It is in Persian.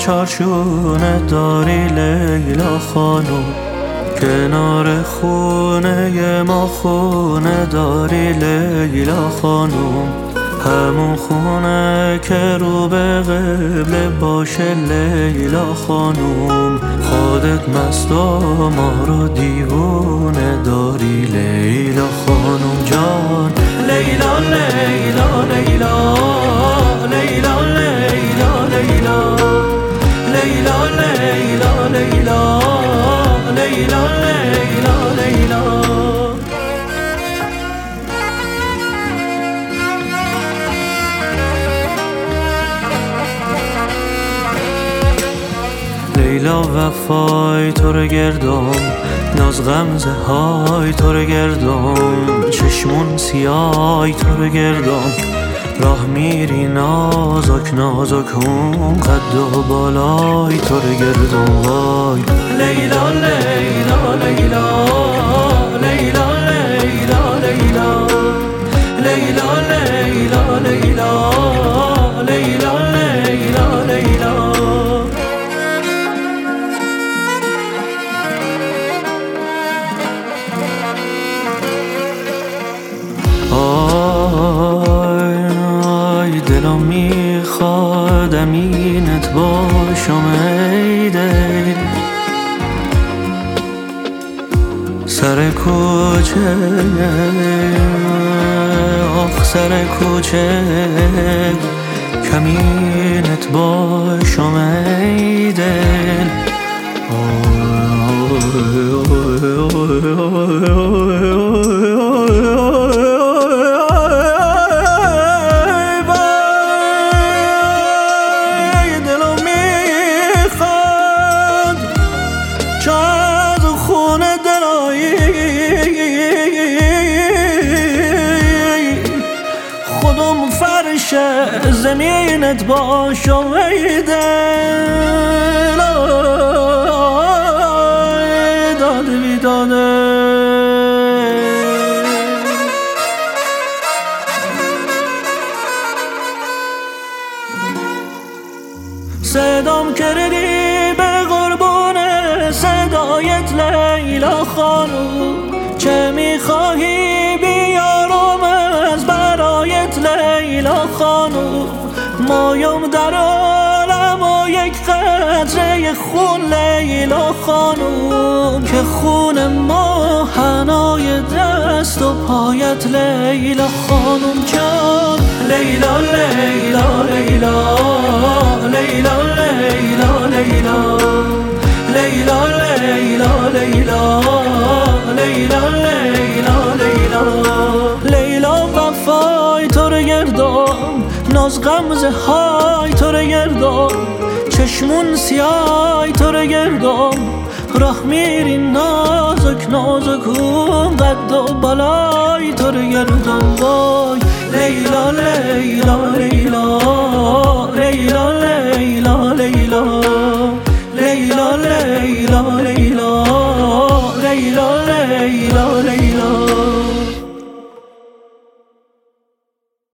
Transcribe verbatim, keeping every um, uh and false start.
چارچونه داری لیلا خانم، کنار خونه ما خونه داری لیلا خانم، همون خونه که رو به قبله باشه لیلا خانم، خودت مست و ما رو دیوونه داری لیلا خانم جان. لیلا لیلا لیلا لیلا لیلا لیلا لیلا لیلا لیلا لیلا لیلا لیلا لیلا وفای تو رو گردم، ناز غمزه های تو رو گردم، چشمون سیای تو رو گردم، راه میری نازک نازک اون قد و بالای تو رو گردم وای. لیلا لیلا لیلا لیلا لیلا لیلا لیلا لیلا لیلا لیلا لیلا لیلا دلم میخواد امینت باشم ای دل، سر کوچه آخ سر کوچه کمینت باشم ای دل. خودم فرش زمینت باشم ای دل، داده بی داده صدام کردی به قربون صدایت لیلا خانم، چه میخواهی بیارم از برایت لیلا خانم، مایم در عالم و یک قطره خون لیلا خانم، که خون ما حنای دست و پایت لیلا خانم جان. لیلا لیلا لیلا لیلا لیلا لیلا لیلا لیلا لیلا لیلا لیلا لیلا لیلا وفای تو رو گردم، ناز غمزه های تو رو گردم، چشمون سیای تو رو گردم، راه میری نازک نازک اون قد و بالای تو رو گردم وای. لیلا لیلا لیلا